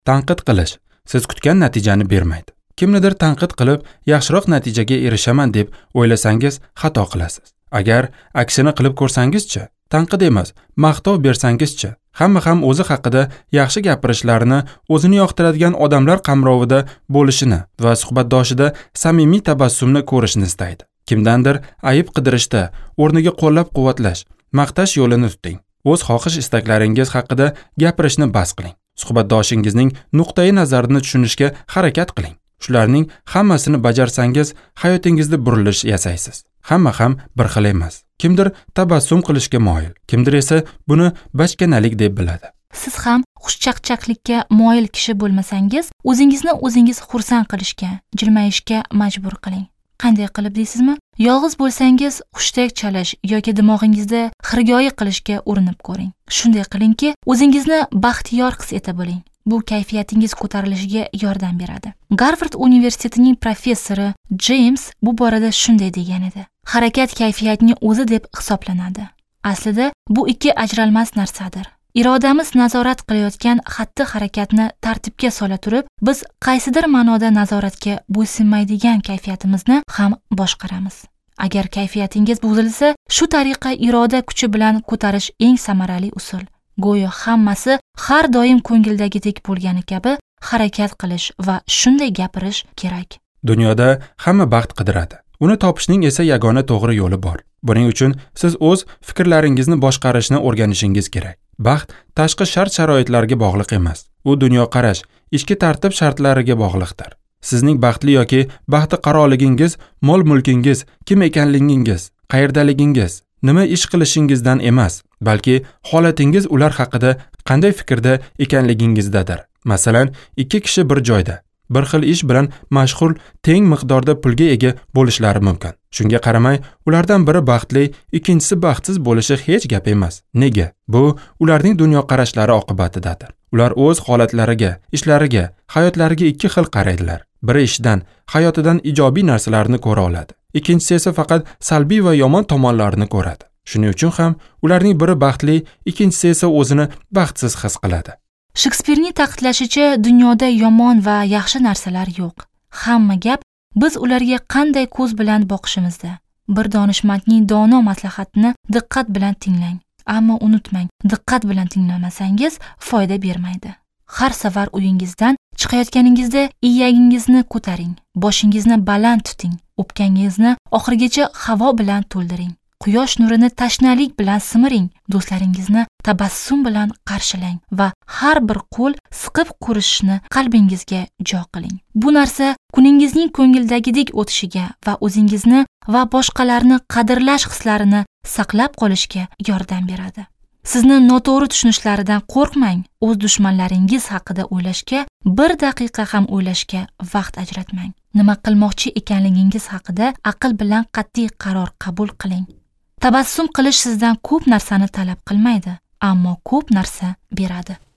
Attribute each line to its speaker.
Speaker 1: Tanqid qilish siz kutgan natijani bermaydi. Kimnidir tanqid qilib, yaxshiroq natijaga erishaman deb o'ylasangiz, xato qilasiz. Agar aksini qilib ko'rsangizchi, tanqid emas, maqtov bersangizchi, hamma ham o'zi haqida yaxshi gapirishlarini, o'zini yoqtiradigan odamlar qamrovida bo'lishini va suhbatdoshida samimiy tabassumni ko'rishni istaydi. Kimdandir ayib qidirishda, o'rniga qo'llab-quvvatlash, maqtash yo'lini tuting. O'z xohish-istaklaringiz haqida gapirishni bas qiling. Suhbatdoshingizning nuqtai nazarini tushunishga harakat qiling. Shularning hammasini bajarsangiz, hayotingizda burilish yasaysiz. Hamma ham bir xil emas. Kimdir tabassum qilishga moyil, kimdir esa buni bachkanalik deb biladi.
Speaker 2: Siz ham xushchaqchaqlikka moyil kishi bo'lmasangiz, o'zingizni o'zingiz xursand qilishga, jilmayishga majbur qiling. Qanday qilib deysizmi? Yolg'iz bo'lsangiz, hushtak chalish yoki dimog'ingizda xirgoyi qilishga urinib ko'ring. Shunday qilingki, o'zingizni baxtiyor his eta biling. Bu kayfiyatingiz ko'tarilishiga yordam beradi. Garvard universitetining professori James bu borada shunday degan edi. Harakat kayfiyatning o'zi deb hisoblanadi. Aslida bu ikki ajralmas narsadir. Irodamiz nazorat qilayotgan xatti-harakatni tartibga sola turib, biz qaysidir ma'noda nazoratga bo'ysunmaydigan kayfiyatimizni ham boshqaramiz. Agar kayfiyatingiz buzilsa, shu tariqa iroda kuchi bilan ko'tarish eng samarali usul. Go'yo hammasi har doim ko'ngildagidek bo'lgani kabi harakat qilish va shunday gapirish kerak.
Speaker 1: Dunyoda hamma baxt qidiradi. Uni topishning esa yagona to'g'ri yo'li bor. Buning uchun siz o'z fikrlaringizni boshqarishni o'rganishingiz kerak. Baxt tashqi shart-sharoitlarga bog'liq emas. U dunyoqarash, ichki tartib shartlariga bog'liqdir. Sizning baxtli yoki baxti qaroligingiz, mol-mulkingiz, kim ekanligingiz, qayerdaligingiz, nima ish qilishingizdan emas, balki holatingiz ular haqida qanday fikrda ekanligingizdadir. Masalan, ikki kishi bir joyda bir xil ish bilan mashg'ul, teng miqdorda pulga ega bo'lishlari mumkin. Shunga qaramay, ulardan biri baxtli, ikkinchisi baxtsiz bo'lishi hech gap emas. Nega? Bu ularning dunyoqarashlari oqibatidadir. Ular o'z holatlariga, ishlariga, hayotlariga ikki xil qaraydilar. Biri ishdan, hayotidan ijobiy narsalarni ko'ra oladi. Ikkinchisi esa faqat salbiy va yomon tomonlarini ko'radi. Shuning uchun ham ularning biri baxtli, ikkinchisi esa o'zini baxtsiz his qiladi.
Speaker 2: Shekspirning ta'kidlashicha, dunyoda yomon va yaxshi narsalar yo'q. Hamma gap biz ularga qanday ko'z bilan boqishimizda. Bir donishmandning dono maslahatini diqqat bilan tinglang. Ammo unutmang, diqqat bilan tinglamasangiz foyda bermaydi. Har safar uyingizdan chiqayotganingizda iyagingizni ko'taring, boshingizni baland tuting, o'pkangizni oxirigacha havo bilan to'ldiring. Quyosh nurini tashnalik bilan simiring, do'stlaringizni tabassum bilan qarshilang va har bir qo'l siqib ko'rishni qalbingizga jo qiling. Bu narsa kuningizning ko'ngildagidek o'tishiga va o'zingizni va boshqalarni qadrlash hislarini saqlab qolishga yordam beradi. Sizni noto'g'ri tushunishlaridan qo'rqmang. O'z dushmanlaringiz haqida o'ylashga, bir daqiqa ham o'ylashga vaqt ajratmang. Nima qilmoqchi ekanligingiz haqida aql bilan qat'iy qaror qabul qiling. Tabassum qilish sizdan ko'p narsani talab qilmaydi, ammo ko'p narsa beradi.